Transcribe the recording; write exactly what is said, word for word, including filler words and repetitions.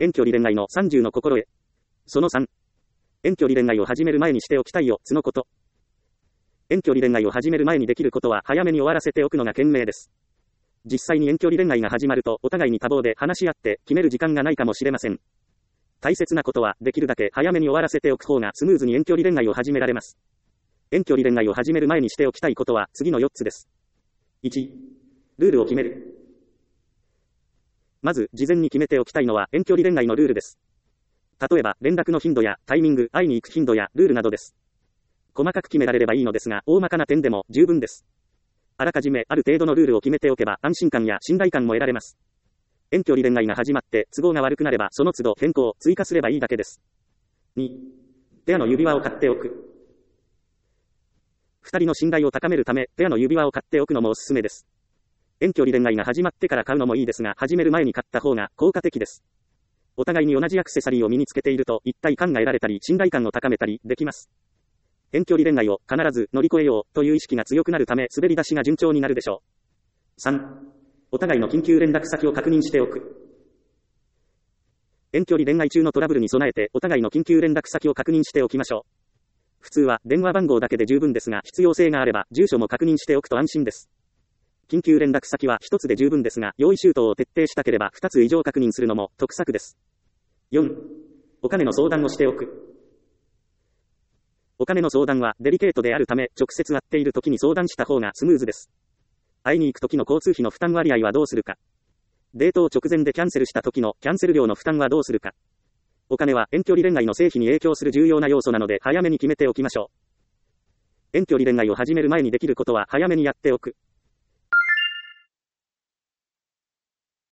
遠距離恋愛のさんじゅうの心得。そのさん。遠距離恋愛を始める前にしておきたいよつのこと。遠距離恋愛を始める前にできることは早めに終わらせておくのが賢明です。実際に遠距離恋愛が始まるとお互いに多忙で話し合って決める時間がないかもしれません。大切なことはできるだけ早めに終わらせておく方がスムーズに遠距離恋愛を始められます。遠距離恋愛を始める前にしておきたいことは次のよっつです。いち. ルールを決める。まず事前に決めておきたいのは遠距離恋愛のルールです。例えば連絡の頻度やタイミング、会いに行く頻度やルールなどです。細かく決められればいいのですが、大まかな点でも十分です。あらかじめある程度のルールを決めておけば安心感や信頼感も得られます。遠距離恋愛が始まって都合が悪くなればその都度変更、追加すればいいだけです。に. ペアの指輪を買っておく。二人の信頼を高めるため、ペアの指輪を買っておくのもおすすめです。遠距離恋愛が始まってから買うのもいいですが、始める前に買った方が効果的です。お互いに同じアクセサリーを身につけていると一体感が得られたり、信頼感を高めたりできます。遠距離恋愛を必ず乗り越えようという意識が強くなるため、滑り出しが順調になるでしょう。さん. お互いの緊急連絡先を確認しておく。遠距離恋愛中のトラブルに備えてお互いの緊急連絡先を確認しておきましょう。普通は電話番号だけで十分ですが、必要性があれば住所も確認しておくと安心です。緊急連絡先は一つで十分ですが、用意周到を徹底したければ二つ以上確認するのも得策です。よん. お金の相談をしておく。お金の相談はデリケートであるため、直接会っている時に相談した方がスムーズです。会いに行く時の交通費の負担割合はどうするか。デートを直前でキャンセルした時のキャンセル料の負担はどうするか。お金は遠距離恋愛の成否に影響する重要な要素なので早めに決めておきましょう。遠距離恋愛を始める前にできることは早めにやっておく。